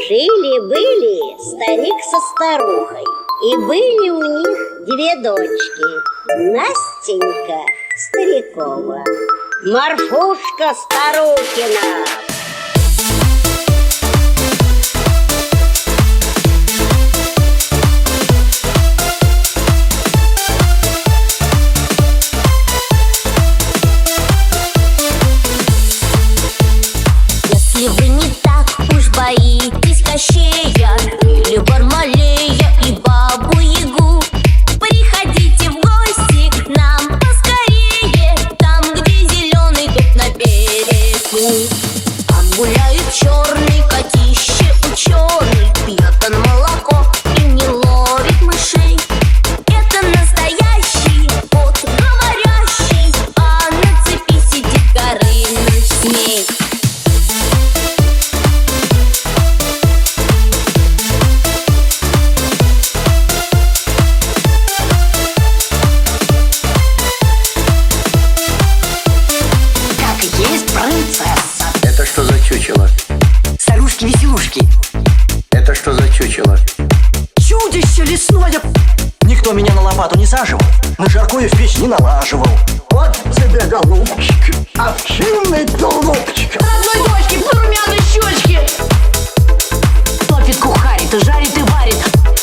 Жили-были старик со старухой, и были у них две дочки: Настенька Старикова, Марфушка Старухина. Если вы не так уж боитесь Кощея или Бармалея и Бабу-Ягу, приходите в гости к нам поскорее, там, где зеленый дуб на берегу. Там гуляет черный котище ученый, пьет он молоко и не ловит мышей. Это настоящий кот говорящий, а на цепи сидит Горыныч змей. Принцесса. Это что за чучело? Старушки-веселушки. Это что за чучело? Чудище лесное. Никто меня на лопату не саживал, на жаркую в печь не налаживал. Вот тебе, голубчик, овчинный тулупчик. Родной дочки, порумяной щечки. Топит, кухарит, и жарит, и варит.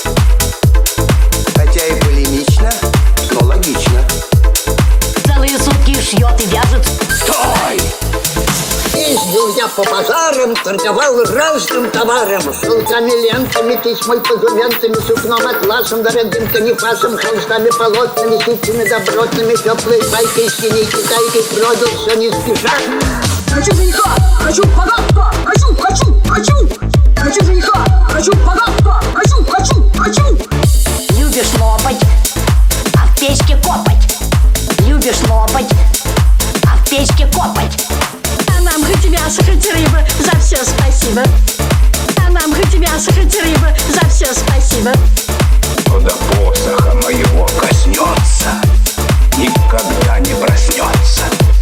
Хотя и полемично, но логично. Целые сутки шьет и вяжет. Стой! Ездил я по базарам, торговал разным товаром: шелками, лентами, тесьмой, позументами, сукном, атласом, дорогим канифасом, холстами, полотнами, ситцами добротными, теплой пайкой, синей китайкой продал все не спеша. Хочу жениха, хочу богатства, хочу жениха, хочу богатства, хочу. Любишь лопать, а в печке копать. Любишь лопать, а в печке копать. А нам хоть мясо, хоть рыба, за все спасибо. А нам хоть мясо, хоть рыба, за все спасибо. Кто до посоха моего коснется, никогда не проснется.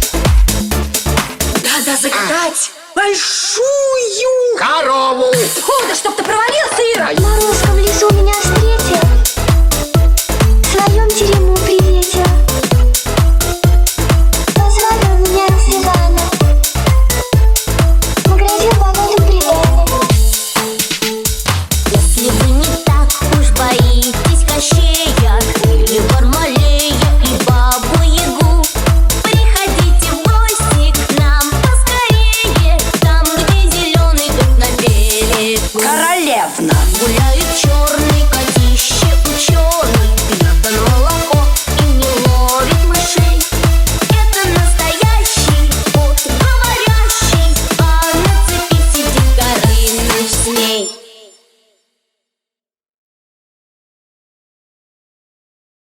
Надо загадать большую Корову! Фу, да чтоб ты провалился, Ира!